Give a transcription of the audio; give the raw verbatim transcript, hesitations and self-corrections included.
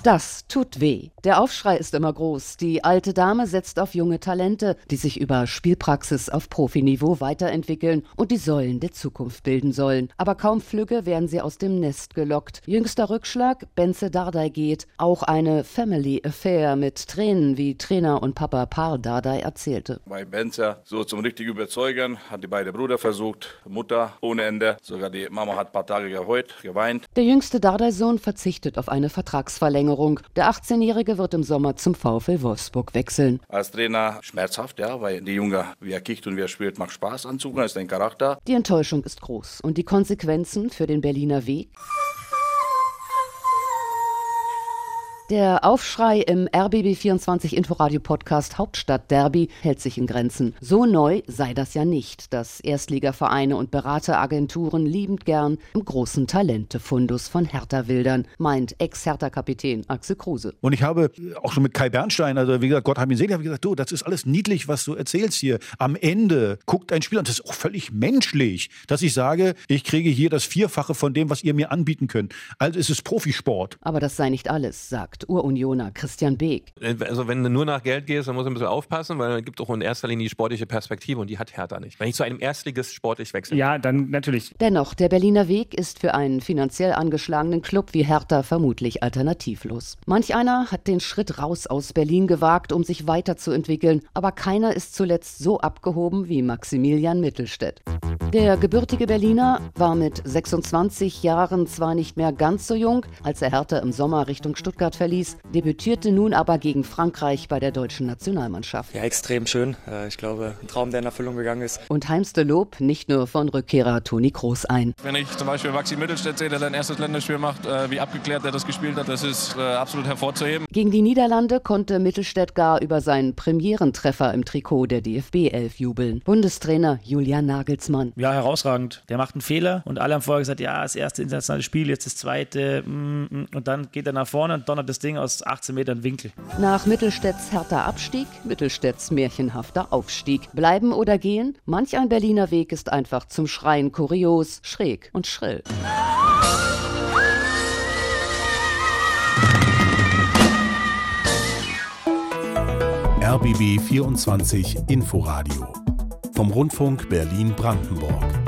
Das tut weh. Der Aufschrei ist immer groß. Die alte Dame setzt auf junge Talente, die sich über Spielpraxis auf Profiniveau weiterentwickeln und die Säulen der Zukunft bilden sollen. Aber kaum flügge werden sie aus dem Nest gelockt. Jüngster Rückschlag, Bence Dardai geht. Auch eine Family Affair mit Tränen, wie Trainer und Papa Par Dardai erzählte. Bei Bence so zum richtig überzeugen, hat die beiden Brüder versucht, Mutter ohne Ende. Sogar die Mama hat ein paar Tage geheult, geweint. Der jüngste Dardai-Sohn verzichtet auf eine Vertragsverlängerung. Der achtzehnjährige wird im Sommer zum VfL Wolfsburg wechseln. Als Trainer schmerzhaft, ja, weil die Junge, wie er kickt und wie er spielt, macht Spaß anzugucken, ist ein Charakter. Die Enttäuschung ist groß und die Konsequenzen für den Berliner Weg? Der Aufschrei im R B B vierundzwanzig Inforadio-Podcast Hauptstadtderby hält sich in Grenzen. So neu sei das ja nicht, dass Erstligavereine und Berateragenturen liebend gern im großen Talente-Fundus von Hertha wildern, meint Ex-Hertha-Kapitän Axel Kruse. Und ich habe auch schon mit Kai Bernstein, also wie gesagt, Gott hab ihn selig, habe ich gesagt, du, das ist alles niedlich, was du erzählst hier. Am Ende guckt ein Spieler, und das ist auch völlig menschlich, dass ich sage, ich kriege hier das Vierfache von dem, was ihr mir anbieten könnt. Also ist es Profisport. Aber das sei nicht alles, sagt Urunioner Christian Beek. Also wenn du nur nach Geld gehst, dann musst du ein bisschen aufpassen, weil es gibt auch in erster Linie die sportliche Perspektive und die hat Hertha nicht. Wenn ich zu einem Erstligist sportlich wechsle. Ja, dann natürlich. Dennoch, der Berliner Weg ist für einen finanziell angeschlagenen Club wie Hertha vermutlich alternativlos. Manch einer hat den Schritt raus aus Berlin gewagt, um sich weiterzuentwickeln, aber keiner ist zuletzt so abgehoben wie Maximilian Mittelstädt. Der gebürtige Berliner war mit sechsundzwanzig Jahren zwar nicht mehr ganz so jung, als er Hertha im Sommer Richtung Stuttgart verließ, debütierte nun aber gegen Frankreich bei der deutschen Nationalmannschaft. Ja, extrem schön. Ich glaube, ein Traum, der in Erfüllung gegangen ist. Und heimste Lob nicht nur von Rückkehrer Toni Kroos ein. Wenn ich zum Beispiel Maxi Mittelstädt sehe, der sein erstes Länderspiel macht, wie abgeklärt er das gespielt hat, das ist absolut hervorzuheben. Gegen die Niederlande konnte Mittelstädt gar über seinen Premierentreffer im Trikot der D F B elf jubeln. Bundestrainer Julian Nagelsmann. Ja, herausragend. Der macht einen Fehler und alle haben vorher gesagt, ja, das erste internationale Spiel, jetzt das zweite mm, mm, und dann geht er nach vorne und donnert das Ding aus achtzehn Metern Winkel. Nach Mittelstädts härter Abstieg, Mittelstädts märchenhafter Aufstieg. Bleiben oder gehen? Manch ein Berliner Weg ist einfach zum Schreien kurios, schräg und schrill. R B B vierundzwanzig Inforadio vom Rundfunk Berlin-Brandenburg.